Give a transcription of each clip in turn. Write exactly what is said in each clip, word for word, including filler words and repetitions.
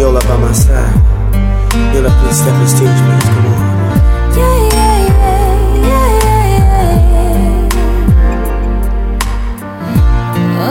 Yola by my side. Yola, please step the stage, please. Come on. Yeah, yeah, yeah, yeah, yeah, yeah.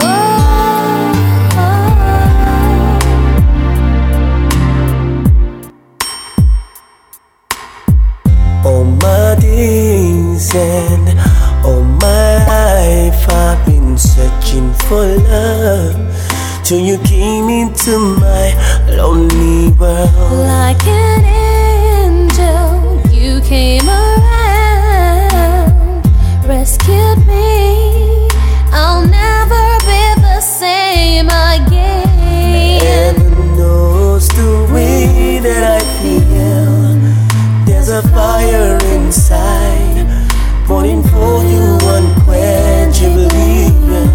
Oh, all my days and all my life I've been searching for love till you came into my lonely world. Like an angel, you came around, rescued me. I'll never be the same again. Heaven knows the way that I feel. There's a fire inside, burning for you unquenchably.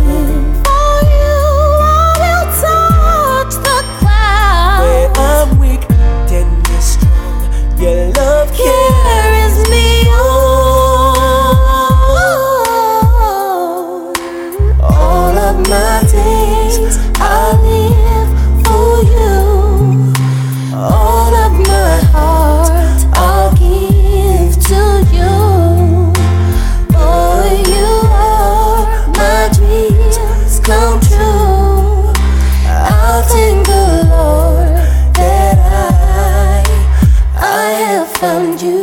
My days I live for you. All of my heart I'll give to you. Boy, you are my dreams come true. I'll thank the Lord that I I have found you.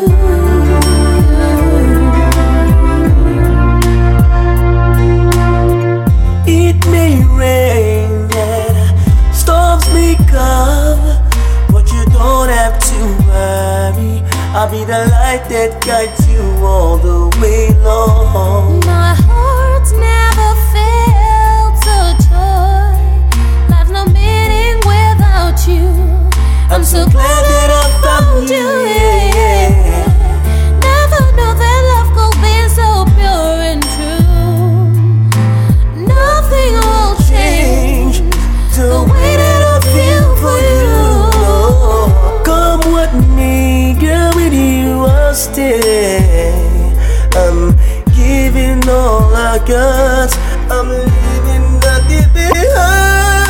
I'll be the light that guides you all the way long. My